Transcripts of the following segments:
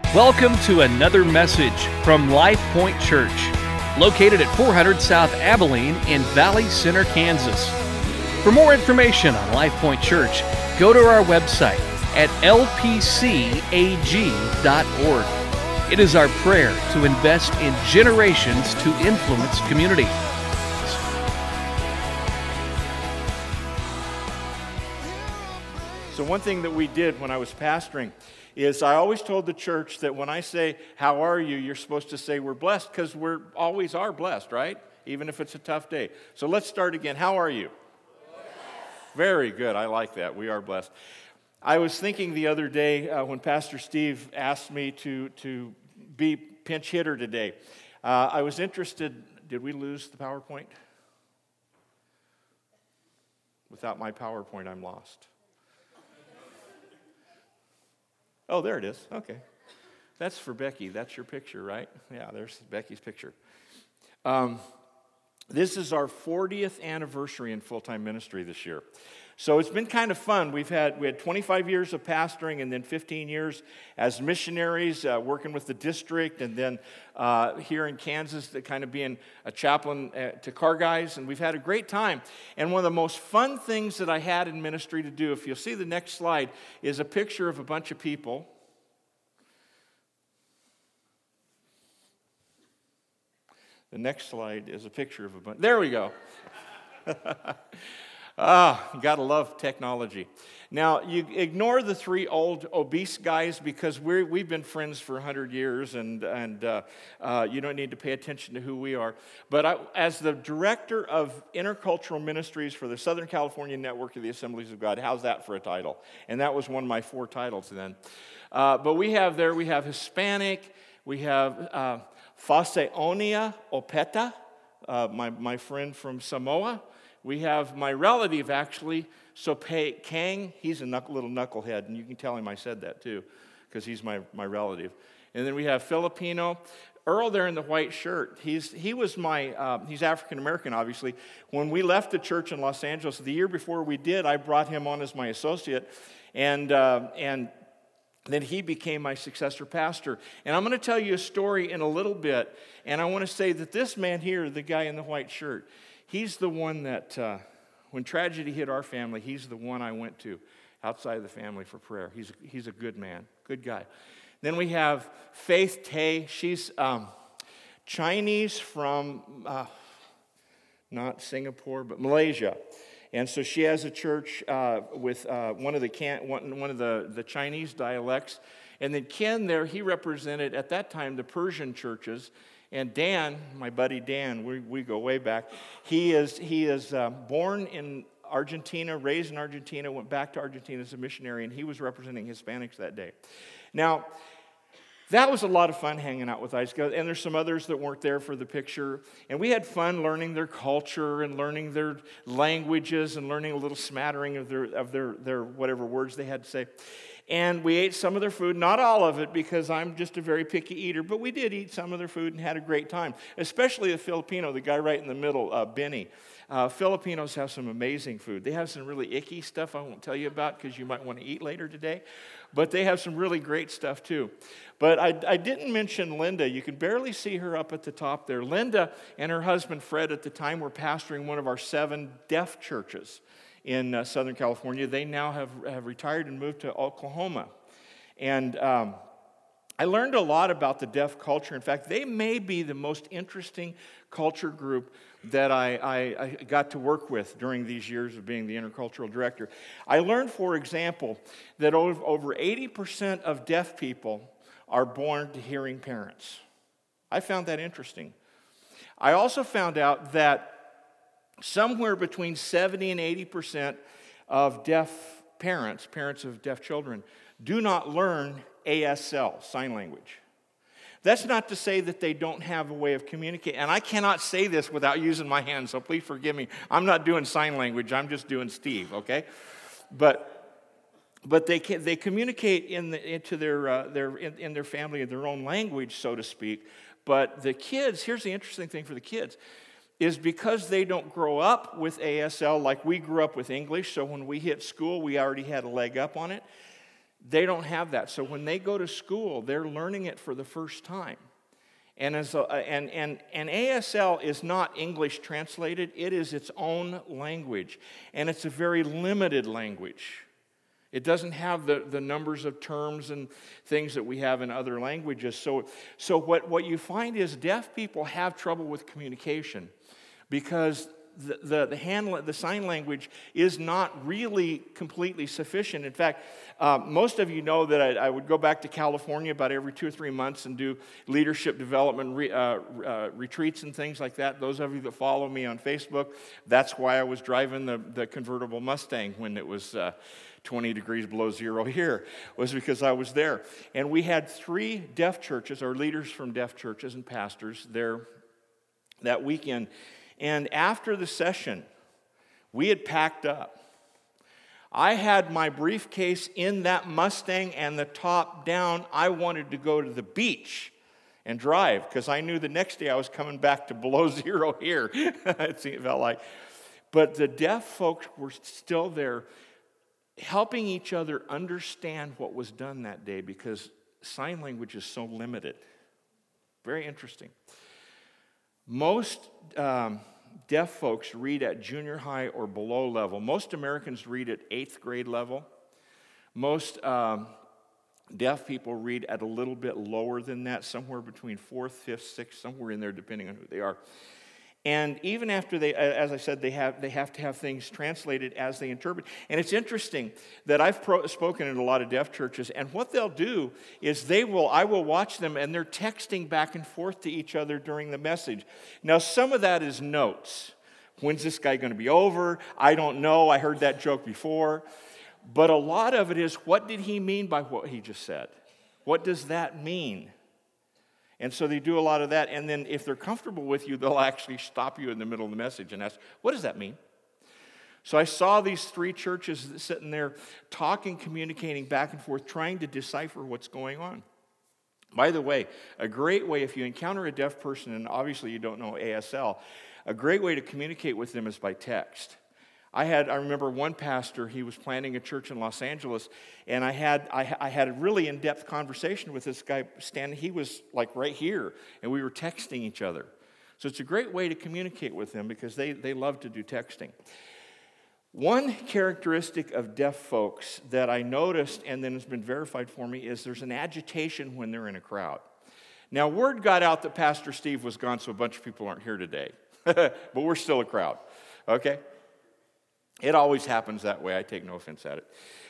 Welcome to another message from Life Point Church, located at 400 South Abilene in Valley Center, Kansas. For more information on Life Point Church, go to our website at lpcag.org. It is our prayer to invest in generations to influence community. So one thing that we did when I was pastoring is I always told the church that when I say, "How are you?" you're supposed to say, "We're blessed," because we always are blessed, right? Even if it's a tough day. So let's start again. How are you? Blessed. Very good. I like that. We are blessed. I was thinking the other day when Pastor Steve asked me to be pinch hitter today. I was interested. Did we lose the PowerPoint? Without my PowerPoint, I'm lost. Oh, there it is. Okay. That's for Becky. That's your picture, right? Yeah, there's Becky's picture. This is our 40th anniversary in full-time ministry this year. So it's been kind of fun. We had 25 years of pastoring and then 15 years as missionaries working with the district, and then here in Kansas kind of being a chaplain to car guys, and we've had a great time. And one of the most fun things that I had in ministry to do, if you'll see the next slide, is a picture of a bunch of people. The next slide is a picture of a bunch. There we go. You gotta love technology. Now, you ignore the three old obese guys because we've been friends for 100 years, and you don't need to pay attention to who we are. But as the director of intercultural ministries for the Southern California Network of the Assemblies of God, how's that for a title? And that was one of my 4 titles then. But we have Hispanic, we have Faseonia Opeta, my friend from Samoa. We have my relative, actually, Sope Kang. He's a little knucklehead, and you can tell him I said that, too, because he's my relative. And then we have Filipino. Earl there in the white shirt, he's African-American, obviously. When we left the church in Los Angeles, the year before we did, I brought him on as my associate, and then he became my successor pastor. And I'm going to tell you a story in a little bit, and I want to say that this man here, the guy in the white shirt, he's the one that, when tragedy hit our family, he's the one I went to outside of the family for prayer. He's a good man, good guy. Then we have Faith Tay. She's Chinese from, not Singapore, but Malaysia. And so she has a church with one of the Chinese dialects. And then Ken there, he represented, at that time, the Persian churches. And Dan, my buddy Dan, we go way back. He is born in Argentina, raised in Argentina, went back to Argentina as a missionary, and he was representing Hispanics that day. Now, that was a lot of fun hanging out with these guys, and there's some others that weren't there for the picture. And we had fun learning their culture and learning their languages and learning a little smattering of their whatever words they had to say. And we ate some of their food, not all of it, because I'm just a very picky eater, but we did eat some of their food and had a great time, especially the Filipino, the guy right in the middle, Benny. Filipinos have some amazing food. They have some really icky stuff I won't tell you about because you might want to eat later today, but they have some really great stuff too. But I didn't mention Linda. You can barely see her up at the top there. Linda and her husband Fred at the time were pastoring one of our 7 deaf churches in Southern California. They now have retired and moved to Oklahoma. And I learned a lot about the deaf culture. In fact, they may be the most interesting culture group that I got to work with during these years of being the intercultural director. I learned, for example, that over 80% of deaf people are born to hearing parents. I found that interesting. I also found out that somewhere between 70 and 80% of deaf parents of deaf children, do not learn ASL, sign language. That's not to say that they don't have a way of communicating. And I cannot say this without using my hands, so please forgive me. I'm not doing sign language. I'm just doing Steve, okay? But they communicate in their family in their own language, so to speak. But the kids, here's the interesting thing for the kids, is because they don't grow up with ASL like we grew up with English, so when we hit school, we already had a leg up on it. They don't have that. So when they go to school, they're learning it for the first time. And ASL is not English translated. It is its own language. And it's a very limited language. It doesn't have the numbers of terms and things that we have in other languages. So what you find is deaf people have trouble with communication because the sign language is not really completely sufficient. In fact, most of you know that I would go back to California about every 2 or 3 months and do leadership development retreats and things like that. Those of you that follow me on Facebook, that's why I was driving the convertible Mustang when it was 20 degrees below zero here, was because I was there. And we had 3 deaf churches, or leaders from deaf churches and pastors there that weekend. And after the session, we had packed up. I had my briefcase in that Mustang and the top down. I wanted to go to the beach and drive because I knew the next day I was coming back to below zero here. It felt like. But the deaf folks were still there helping each other understand what was done that day because sign language is so limited. Very interesting. Most deaf folks read at junior high or below level. Most Americans read at 8th grade level. Most deaf people read at a little bit lower than that, somewhere between 4th, 5th, 6th, somewhere in there, depending on who they are. And even after they, as I said, they have to have things translated as they interpret. And it's interesting that I've spoken in a lot of deaf churches, and what they'll do is I will watch them, and they're texting back and forth to each other during the message. Now, some of that is notes. When's this guy going to be over? I don't know. I heard that joke before. But a lot of it is, what did he mean by what he just said? What does that mean? And so they do a lot of that, and then if they're comfortable with you, they'll actually stop you in the middle of the message and ask, what does that mean? So I saw these 3 churches sitting there talking, communicating back and forth, trying to decipher what's going on. By the way, a great way, if you encounter a deaf person, and obviously you don't know ASL, a great way to communicate with them is by text. I remember one pastor, he was planning a church in Los Angeles, and I had a really in-depth conversation with this guy standing, he was like right here, and we were texting each other. So it's a great way to communicate with them because they love to do texting. One characteristic of deaf folks that I noticed and then has been verified for me is there's an agitation when they're in a crowd. Now, word got out that Pastor Steve was gone, so a bunch of people aren't here today, but we're still a crowd, okay? It always happens that way. I take no offense at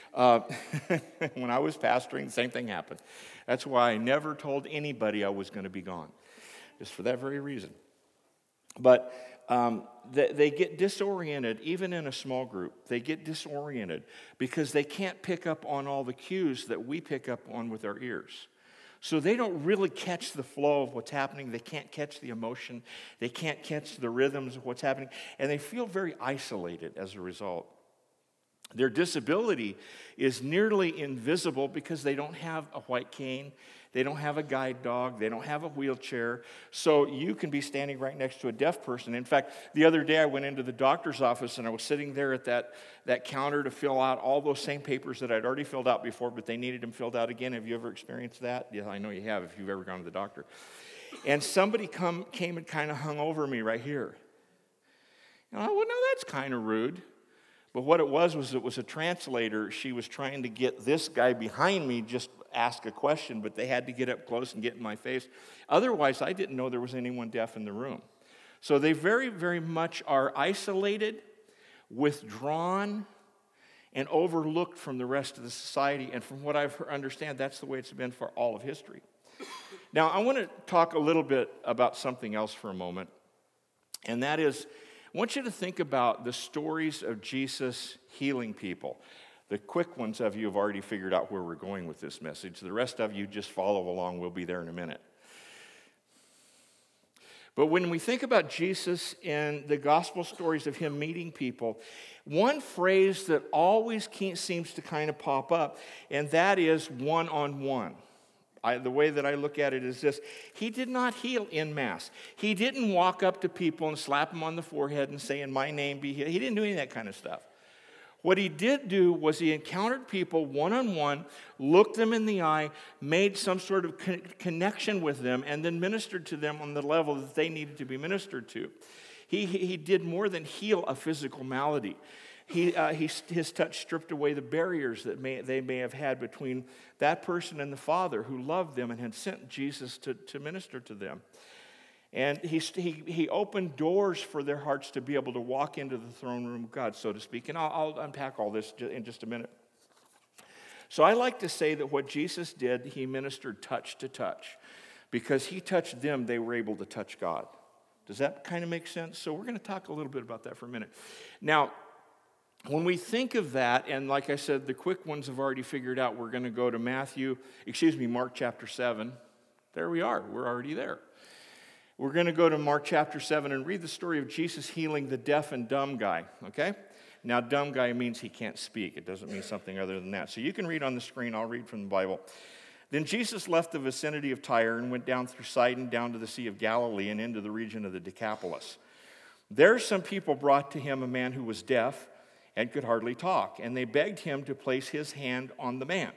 it. When I was pastoring, the same thing happened. That's why I never told anybody I was going to be gone, just for that very reason. But they get disoriented, even in a small group. They get disoriented because they can't pick up on all the cues that we pick up on with our ears. So they don't really catch the flow of what's happening. They can't catch the emotion. They can't catch the rhythms of what's happening. And they feel very isolated as a result. Their disability is nearly invisible because they don't have a white cane. They don't have a guide dog. They don't have a wheelchair. So you can be standing right next to a deaf person. In fact, the other day I went into the doctor's office and I was sitting there at that counter to fill out all those same papers that I'd already filled out before, but they needed them filled out again. Have you ever experienced that? Yeah, I know you have if you've ever gone to the doctor. And somebody came and kind of hung over me right here. And I went, well, no, that's kind of rude. But what it was a translator. She was trying to get this guy behind me just ask a question, but they had to get up close and get in my face. Otherwise, I didn't know there was anyone deaf in the room. So they very, very much are isolated, withdrawn, and overlooked from the rest of the society. And from what I understand, that's the way it's been for all of history. Now, I want to talk a little bit about something else for a moment, and that is, I want you to think about the stories of Jesus healing people. The quick ones of you have already figured out where we're going with this message. The rest of you just follow along. We'll be there in a minute. But when we think about Jesus and the gospel stories of him meeting people, one phrase that always seems to kind of pop up, and that is one-on-one. The way that I look at it is this: he did not heal en masse. He didn't walk up to people and slap them on the forehead and say, in my name be healed. He didn't do any of that kind of stuff. What he did do was he encountered people one-on-one, looked them in the eye, made some sort of connection with them, and then ministered to them on the level that they needed to be ministered to. He did more than heal a physical malady. His touch stripped away the barriers that they may have had between that person and the Father who loved them and had sent Jesus to minister to them. And he opened doors for their hearts to be able to walk into the throne room of God, so to speak. And I'll unpack all this in just a minute. So I like to say that what Jesus did, he ministered touch to touch. Because he touched them, they were able to touch God. Does that kind of make sense? So we're going to talk a little bit about that for a minute. Now, when we think of that, and like I said, the quick ones have already figured out, we're going to go to Mark chapter 7. There we are. We're already there. We're going to go to Mark chapter 7 and read the story of Jesus healing the deaf and dumb guy, okay? Now, dumb guy means he can't speak. It doesn't mean something other than that. So you can read on the screen. I'll read from the Bible. Then Jesus left the vicinity of Tyre and went down through Sidon, down to the Sea of Galilee, and into the region of the Decapolis. There some people brought to him a man who was deaf and could hardly talk, and they begged him to place his hand on the man.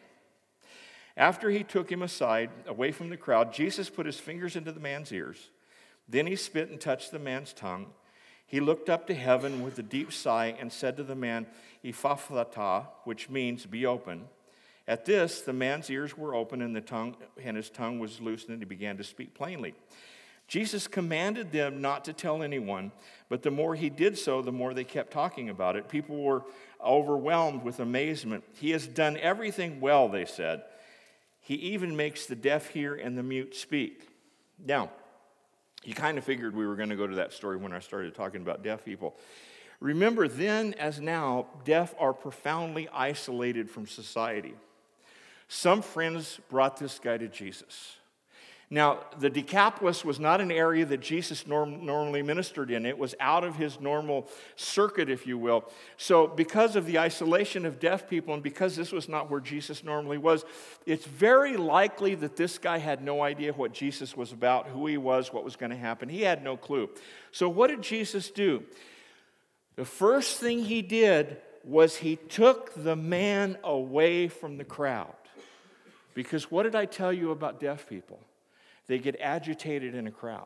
After he took him aside, away from the crowd, Jesus put his fingers into the man's ears. Then he spit and touched the man's tongue. He looked up to heaven with a deep sigh and said to the man, Ephphatha, which means be open. At this, the man's ears were open and his tongue was loosened, and he began to speak plainly. Jesus commanded them not to tell anyone, but the more he did so, the more they kept talking about it. People were overwhelmed with amazement. He has done everything well, they said. He even makes the deaf hear and the mute speak. Now, you kind of figured we were going to go to that story when I started talking about deaf people. Remember, then as now, deaf are profoundly isolated from society. Some friends brought this guy to Jesus. Now, the Decapolis was not an area that Jesus normally ministered in. It was out of his normal circuit, if you will. So because of the isolation of deaf people and because this was not where Jesus normally was, it's very likely that this guy had no idea what Jesus was about, who he was, what was going to happen. He had no clue. So what did Jesus do? The first thing he did was he took the man away from the crowd. Because what did I tell you about deaf people? They get agitated in a crowd.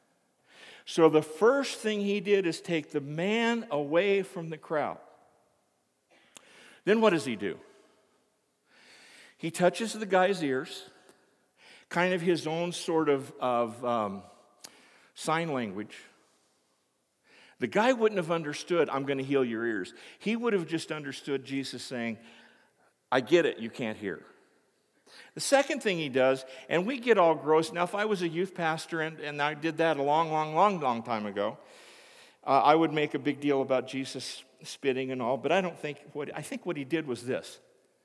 So the first thing he did is take the man away from the crowd. Then what does he do? He touches the guy's ears, kind of his own sort of sign language. The guy wouldn't have understood, I'm going to heal your ears. He would have just understood Jesus saying, I get it, you can't hear. The second thing he does, and we get all gross. Now, if I was a youth pastor and I did that a long time ago, I would make a big deal about Jesus spitting and all, but I think what he did was this.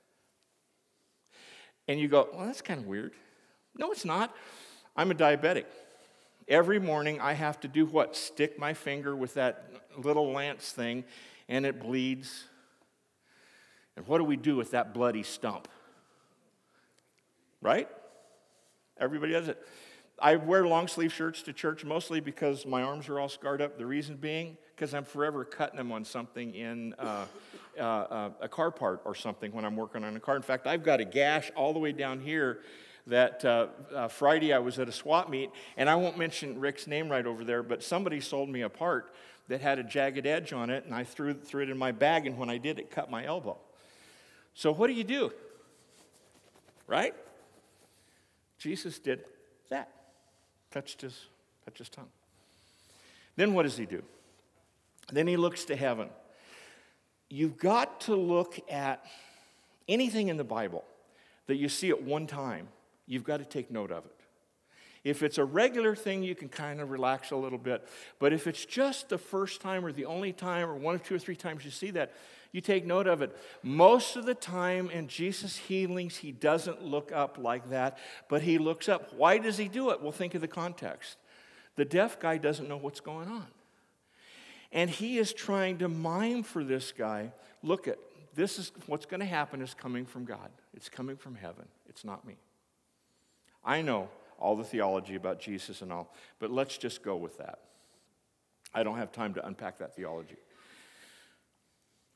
And you go, well, that's kind of weird. No, it's not. I'm a diabetic. Every morning I have to do what? Stick my finger with that little lance thing, and it bleeds. And what do we do with that bloody stump? Right? Everybody does it. I wear long sleeve shirts to church mostly because my arms are all scarred up. The reason being because I'm forever cutting them on something in a car part or something when I'm working on a car. In fact, I've got a gash all the way down here that Friday I was at a swap meet, and I won't mention Rick's name right over there, but somebody sold me a part that had a jagged edge on it, and I threw it in my bag, and when I did, it cut my elbow. So what do? Right? Jesus did that. Touched his tongue. Then what does he do? Then he looks to heaven. You've got to look at anything in the Bible that you see at one time. You've got to take note of it. If it's a regular thing, you can kind of relax a little bit. But if it's just the first time or the only time or one or two or three times you see that, you take note of it. Most of the time in Jesus' healings, he doesn't look up like that, but he looks up. Why does he do it? Well, think of the context. The deaf guy doesn't know what's going on. And he is trying to mime for this guy. Look, this is what's going to happen is coming from God. It's coming from heaven. It's not me. I know all the theology about Jesus and all, but let's just go with that. I don't have time to unpack that theology.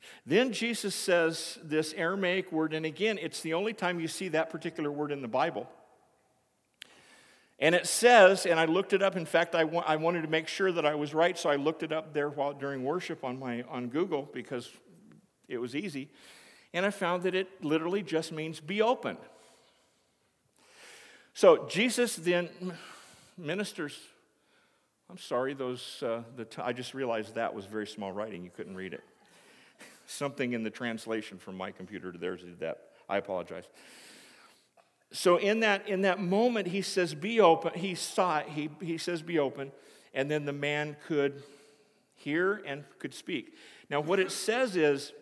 Then Jesus says this Aramaic word, and again, it's the only time you see that particular word in the Bible. And it says, and I looked it up, in fact, I wanted to make sure that I was right, so I looked it up there during worship on Google because it was easy. And I found that it literally just means be open. So Jesus then ministers. I'm sorry, I just realized that was very small writing. You couldn't read it. Something in the translation from my computer to theirs did that. I apologize. So in that moment, he says, be open. He says, be open. And then the man could hear and could speak. Now, what it says is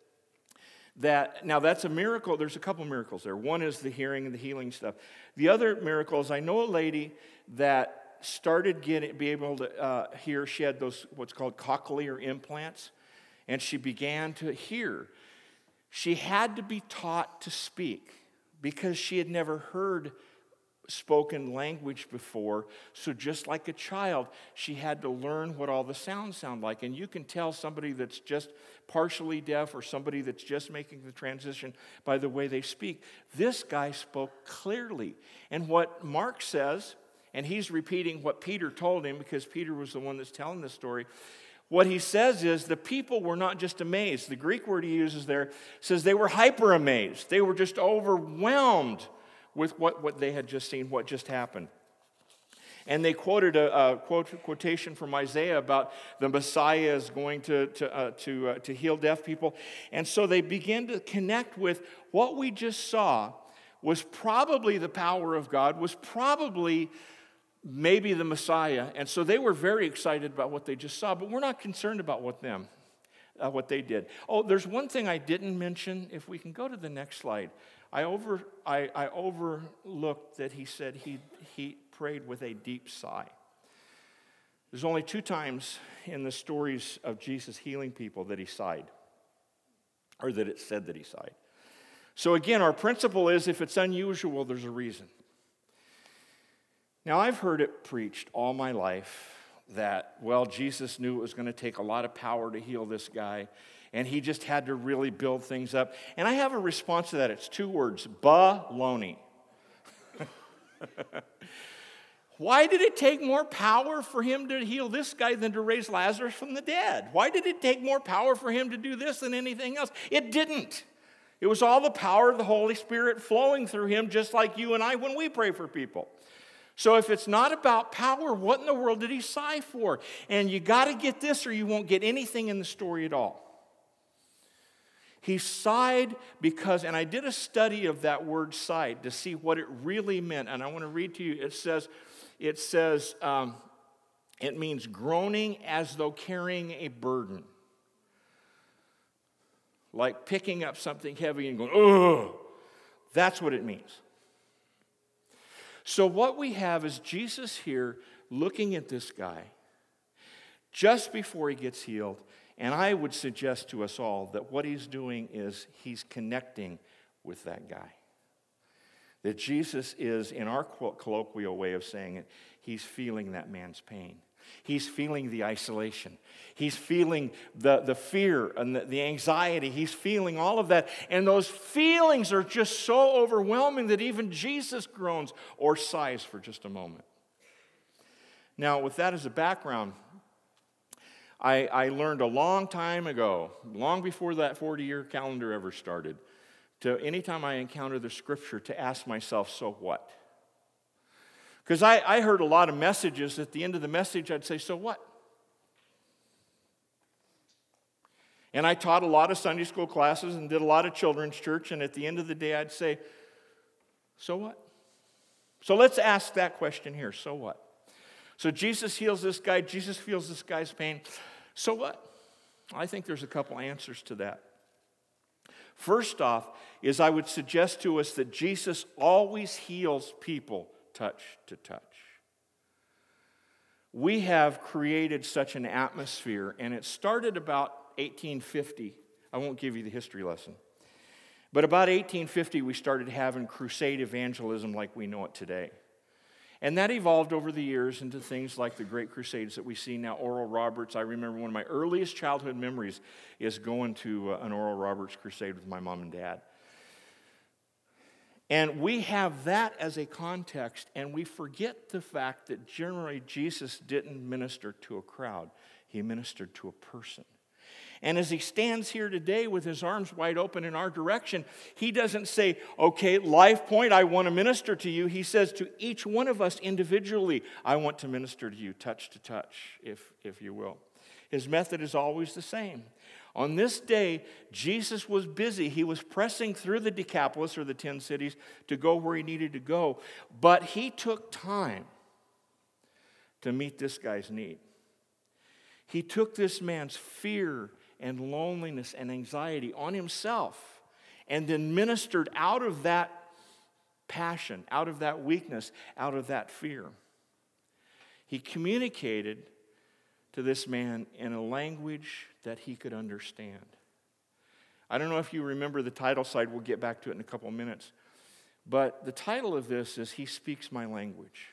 that, now that's a miracle. There's a couple miracles there. One is the hearing and the healing stuff. The other miracle is I know a lady that started be able to hear. She had those what's called cochlear implants, and she began to hear. She had to be taught to speak because she had never heard spoken language before. So just like a child, she had to learn what all the sounds sound like. And you can tell somebody that's just partially deaf or somebody that's just making the transition by the way they speak. This guy spoke clearly. And what Mark says, and he's repeating what Peter told him because Peter was the one that's telling this story. What he says is the people were not just amazed. The Greek word he uses there says they were hyper amazed. They were just overwhelmed with what they had just seen, what just happened. And they quoted a quotation from Isaiah about the Messiah is going to heal deaf people. And so they began to connect with what we just saw was probably the power of God, was probably maybe the Messiah. And so they were very excited about what they just saw, but we're not concerned about what they did. Oh, there's one thing I didn't mention. If we can go to the next slide. I overlooked that he said he prayed with a deep sigh. There's only 2 times in the stories of Jesus healing people that he sighed, or that it said that he sighed. So again, our principle is if it's unusual, there's a reason. Now, I've heard it preached all my life that, well, Jesus knew it was going to take a lot of power to heal this guy, and he just had to really build things up. And I have a response to that. It's 2 words, baloney. Why did it take more power for him to heal this guy than to raise Lazarus from the dead? Why did it take more power for him to do this than anything else? It didn't. It was all the power of the Holy Spirit flowing through him, just like you and I when we pray for people. So if it's not about power, what in the world did he sigh for? And you got to get this or you won't get anything in the story at all. He sighed because, and I did a study of that word sighed to see what it really meant. And I want to read to you, it means groaning as though carrying a burden. Like picking up something heavy and going, ugh. That's what it means. So what we have is Jesus here looking at this guy just before he gets healed. And I would suggest to us all that what he's doing is he's connecting with that guy. That Jesus is, in our colloquial way of saying it, he's feeling that man's pain. He's feeling the isolation. He's feeling the fear and the anxiety. He's feeling all of that. And those feelings are just so overwhelming that even Jesus groans or sighs for just a moment. Now, with that as a background, I learned a long time ago, long before that 40-year calendar ever started, to anytime I encounter the scripture to ask myself, so what? Because I heard a lot of messages. At the end of the message, I'd say, so what? And I taught a lot of Sunday school classes and did a lot of children's church, and at the end of the day, I'd say, so what? So let's ask that question here, so what? So Jesus heals this guy. Jesus feels this guy's pain. So what? I think there's a couple answers to that. First off is I would suggest to us that Jesus always heals people touch to touch. We have created such an atmosphere, and it started about 1850. I won't give you the history lesson. But about 1850, we started having crusade evangelism like we know it today. And that evolved over the years into things like the Great Crusades that we see now. Oral Roberts, I remember one of my earliest childhood memories is going to an Oral Roberts crusade with my mom and dad. And we have that as a context, and we forget the fact that generally Jesus didn't minister to a crowd. He ministered to a person. And as he stands here today with his arms wide open in our direction, he doesn't say, okay, Life Point, I want to minister to you. He says to each one of us individually, I want to minister to you, touch to touch, if you will. His method is always the same. On this day, Jesus was busy. He was pressing through the Decapolis, or the 10 cities, to go where he needed to go. But he took time to meet this guy's need. He took this man's fear and loneliness and anxiety on himself and then ministered out of that passion, out of that weakness, out of that fear. He communicated to this man in a language that he could understand. I don't know if you remember the title slide. We'll get back to it in a couple of minutes. But the title of this is He Speaks My Language.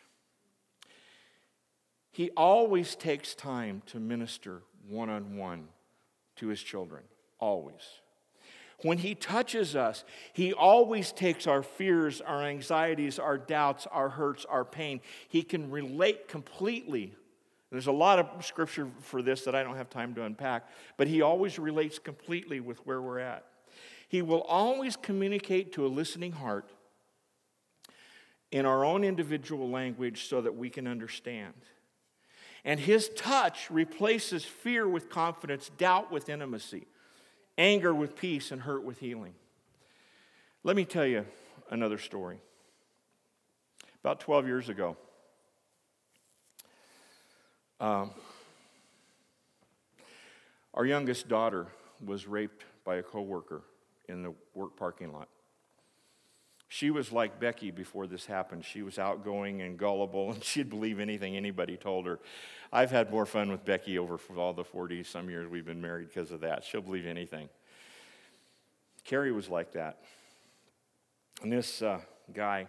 He always takes time to minister one-on-one to his children. Always. When he touches us, he always takes our fears, our anxieties, our doubts, our hurts, our pain. He can relate completely. There's a lot of scripture for this that I don't have time to unpack, but he always relates completely with where we're at. He will always communicate to a listening heart in our own individual language so that we can understand. And his touch replaces fear with confidence, doubt with intimacy, anger with peace, and hurt with healing. Let me tell you another story. About 12 years ago, our youngest daughter was raped by a coworker in the work parking lot. She was like Becky before this happened. She was outgoing and gullible, and she'd believe anything anybody told her. I've had more fun with Becky over for all the 40-some years we've been married because of that. She'll believe anything. Carrie was like that. And this guy,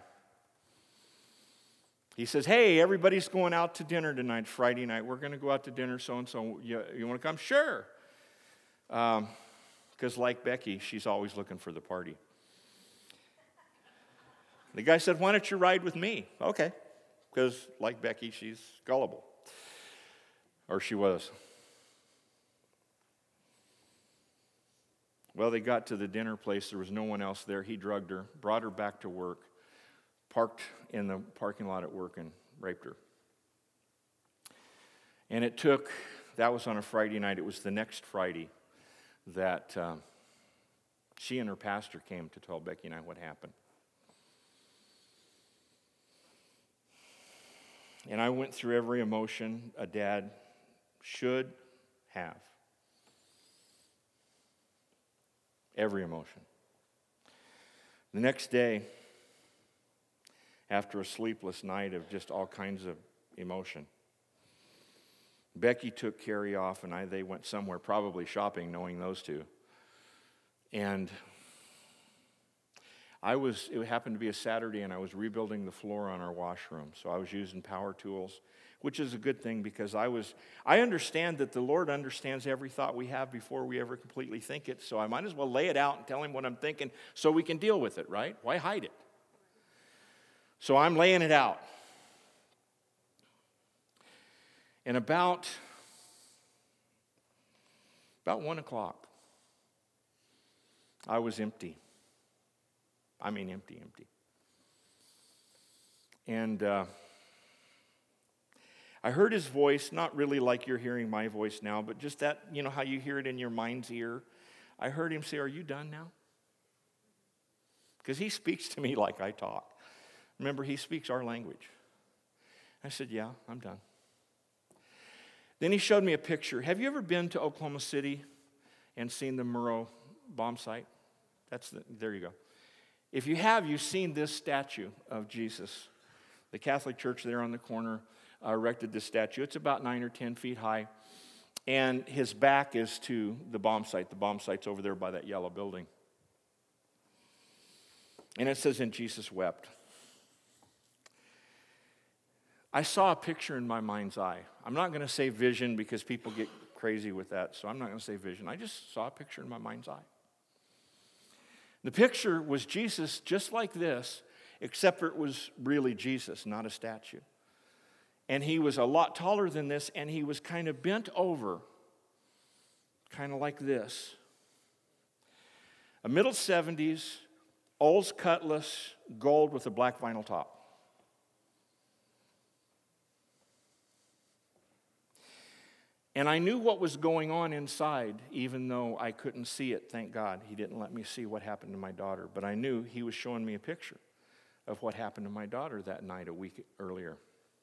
he says, hey, everybody's going out to dinner tonight, Friday night. We're going to go out to dinner, so-and-so. You want to come? Sure. Because like Becky, she's always looking for the party. The guy said, why don't you ride with me? Okay, because like Becky, she's gullible. Or she was. Well, they got to the dinner place. There was no one else there. He drugged her, brought her back to work, parked in the parking lot at work, and raped her. And that was on a Friday night. It was the next Friday that she and her pastor came to tell Becky and I what happened. And I went through every emotion a dad should have. Every emotion. The next day, after a sleepless night of just all kinds of emotion, Becky took Carrie off, and they went somewhere, probably shopping, knowing those two. And it happened to be a Saturday, and I was rebuilding the floor on our washroom. So I was using power tools, which is a good thing because I understand that the Lord understands every thought we have before we ever completely think it. So I might as well lay it out and tell him what I'm thinking so we can deal with it, right? Why hide it? So I'm laying it out. And about 1 o'clock, I was empty. I mean empty. And I heard his voice, not really like you're hearing my voice now, but just that, how you hear it in your mind's ear. I heard him say, are you done now? Because he speaks to me like I talk. Remember, he speaks our language. I said, yeah, I'm done. Then he showed me a picture. Have you ever been to Oklahoma City and seen the Murrah bomb site? There you go. If you have, you've seen this statue of Jesus. The Catholic Church there on the corner erected this statue. It's about 9 or 10 feet high. And his back is to the bomb site. The bomb site's over there by that yellow building. And it says, and Jesus wept. I saw a picture in my mind's eye. I'm not going to say vision because people get crazy with that, so I'm not going to say vision. I just saw a picture in my mind's eye. The picture was Jesus just like this, except for it was really Jesus, not a statue. And he was a lot taller than this, and he was kind of bent over, kind of like this. A middle 70s, Olds Cutlass, gold with a black vinyl top. And I knew what was going on inside, even though I couldn't see it. Thank God he didn't let me see what happened to my daughter. But I knew he was showing me a picture of what happened to my daughter that night a week earlier.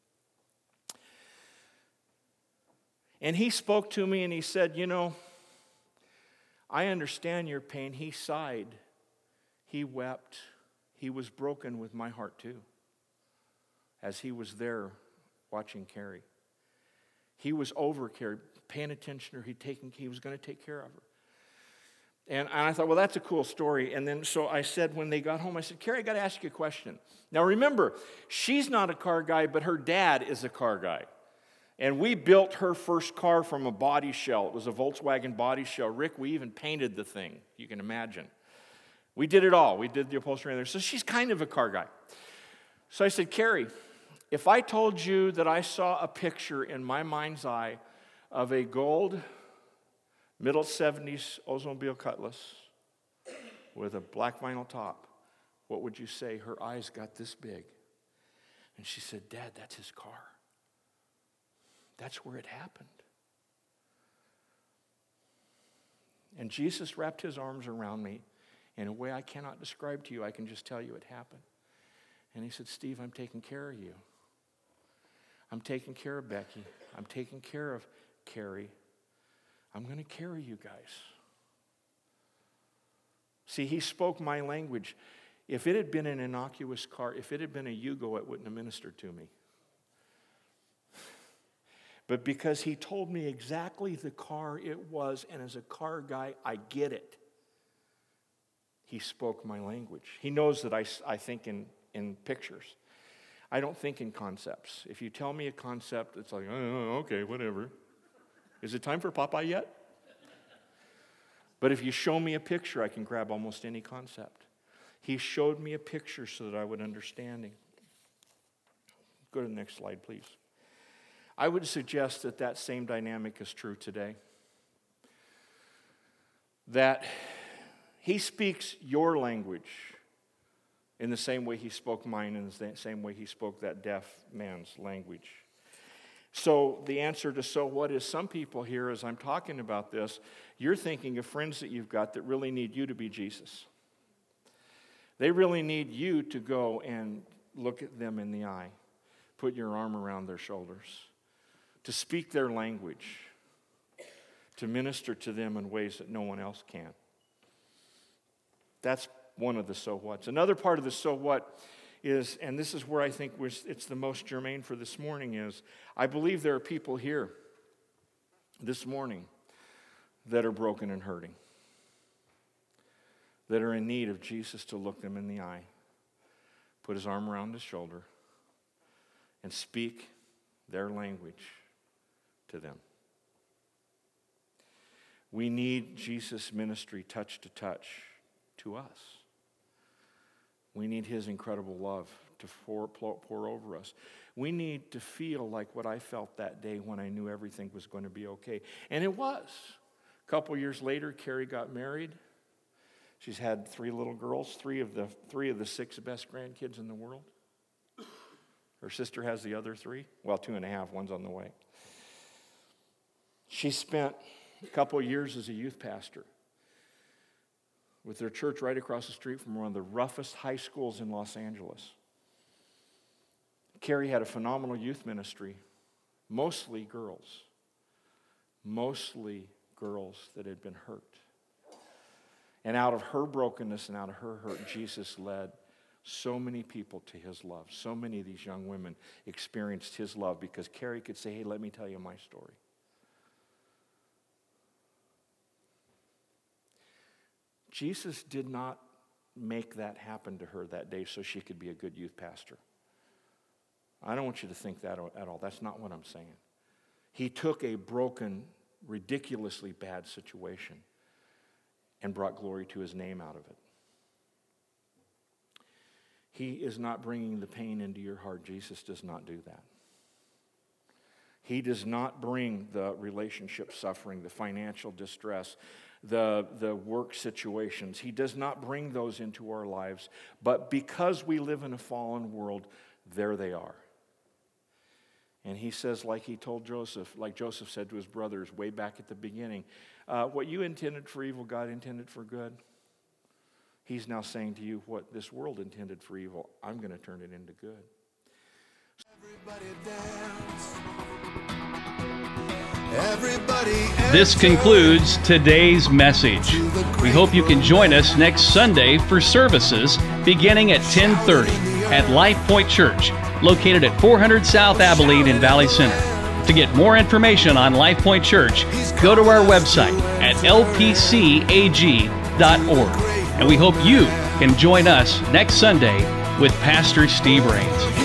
And he spoke to me and he said, you know, I understand your pain. He sighed. He wept. He was broken with my heart too, as he was there watching Carrie. He was over Carrie, paying attention to her. He was going to take care of her. And I thought, well, that's a cool story. And then so I said when they got home, I said, Carrie, I got to ask you a question. Now remember, she's not a car guy, but her dad is a car guy. And we built her first car from a body shell. It was a Volkswagen body shell. Rick, we even painted the thing, you can imagine. We did it all. We did the upholstery there. So she's kind of a car guy. So I said, Carrie, if I told you that I saw a picture in my mind's eye of a gold, middle 70s Oldsmobile Cutlass with a black vinyl top, what would you say? Her eyes got this big. And she said, Dad, that's his car. That's where it happened. And Jesus wrapped his arms around me in a way I cannot describe to you. I can just tell you it happened. And he said, Steve, I'm taking care of you. I'm taking care of Becky. I'm taking care of Carrie. I'm going to carry you guys. See, he spoke my language. If it had been an innocuous car, if it had been a Yugo, it wouldn't have ministered to me. But because he told me exactly the car it was, and as a car guy, I get it. He spoke my language. He knows that I think in pictures. I don't think in concepts. If you tell me a concept, it's like, oh, okay, whatever. Is it time for Popeye yet? But if you show me a picture, I can grab almost any concept. He showed me a picture so that I would understand him. Go to the next slide, please. I would suggest that that same dynamic is true today. That he speaks your language in the same way he spoke mine, in the same way he spoke that deaf man's language. So the answer to so what is, some people here, as I'm talking about this, you're thinking of friends that you've got that really need you to be Jesus. They really need you to go and look at them in the eye, put your arm around their shoulders, to speak their language, to minister to them in ways that no one else can. That's one of the so whats. Another part of the so what is, and this is where I think it's the most germane for this morning, is I believe there are people here this morning that are broken and hurting, that are in need of Jesus to look them in the eye, put his arm around his shoulder, and speak their language to them. We need Jesus' ministry touch to touch to us. We need his incredible love to pour over us. We need to feel like what I felt that day when I knew everything was going to be okay. And it was. A couple years later, Carrie got married. She's had 3 little girls, three of the 6 best grandkids in the world. Her sister has the other 3. Well, 2.5. One's on the way. She spent a couple years as a youth pastor with their church right across the street from one of the roughest high schools in Los Angeles. Carrie had a phenomenal youth ministry, mostly girls that had been hurt. And out of her brokenness and out of her hurt, Jesus led so many people to his love. So many of these young women experienced his love because Carrie could say, hey, let me tell you my story. Jesus did not make that happen to her that day so she could be a good youth pastor. I don't want you to think that at all. That's not what I'm saying. He took a broken, ridiculously bad situation and brought glory to his name out of it. He is not bringing the pain into your heart. Jesus does not do that. He does not bring the relationship suffering, the financial distress, the work situations. He does not bring those into our lives. But because we live in a fallen world, there they are. And he says, like he told Joseph, like Joseph said to his brothers way back at the beginning, what you intended for evil, God intended for good. He's now saying to you, what this world intended for evil, I'm going to turn it into good. This concludes today's message. We hope you can join us next Sunday for services beginning at 10:30 at Life Point Church, located at 400 South Abilene in Valley Center. To get more information on Life Point Church, go to our website at lpcag.org. And we hope you can join us next Sunday with Pastor Steve Rains.